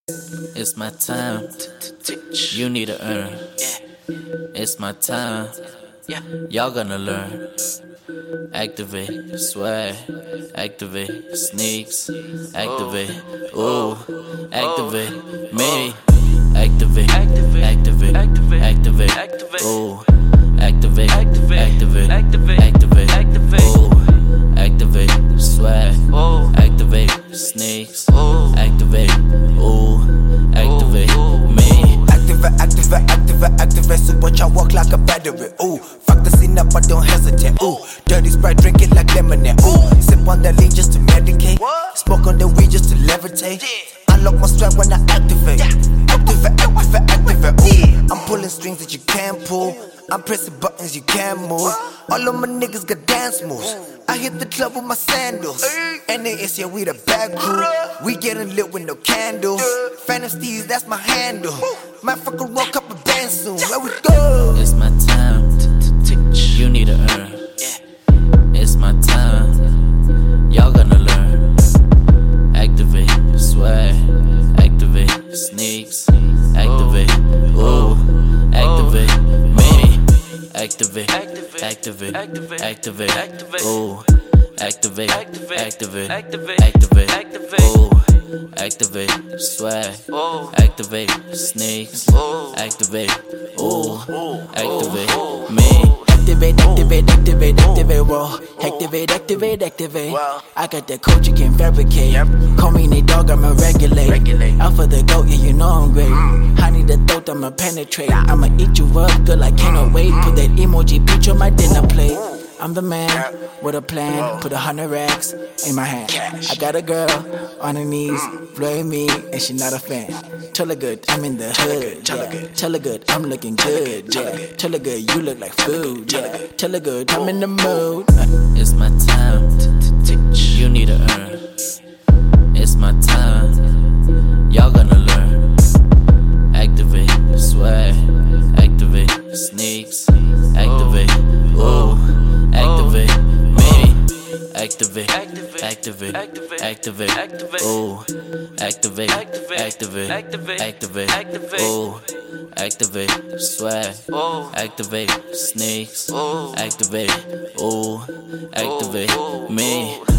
It's my time. You need to earn. It's my time. Y'all gonna learn. Activate, swag, activate, sneaks, activate, ooh, activate, me, activate, activate, activate, ooh, activate, activate, activate, ooh, activate, swag, activate, sneaks, activate, ooh, activate, me. Activate, so watch I walk like a battery, ooh. Fuck the scene up, I don't hesitate, ooh. Dirty Sprite, drink it like lemonade, ooh. Sip on the lean just to medicate. Smoke on the weed just to levitate. Unlock my strap when I activate. Activate, ooh. I'm pulling strings that you can't pull. I'm pressing buttons you can't move. All of my niggas got dance moves. I hit the club with my sandals. NAS, yeah, we the bad crew. We getting lit with no candles. Phantom Steez, that's my handle. Might fuck around, couple bands soon. Where we go? It's my time. You need to earn. It's my time. Y'all gonna learn. Activate, swag, activate, sneaks, activate, ooh, activate, me, activate, activate, activate, ooh, activate, activate, ooh, activate, swag, activate, sneaks, activate, ooh, activate, me. Activate, roll. Activate. I got that code you can fabricate. Call me Nate Dogg, I'ma regulate. Out for the goat, yeah, you know I'm great. I need the throat, I'ma penetrate. I'ma eat you up, good, I cannot wait. Put that emoji picture on my dinner plate. I'm the man with a plan, put 100 racks in my hand. I got a girl on her knees, blowing me, and she not a fan. Tell her good, I'm in the hood. Tell her good, I'm looking good. Tell her good, you look like food. Tell her good, I'm in the mood. It's my time. You need to earn. It's my time. Y'all gonna learn. Activate, swag, activate, sneaks, activate, ooh, activate, me, activate, activate, ooh, activate, activate, ooh, activate, swag, activate, sneaks, activate, ooh, activate, me.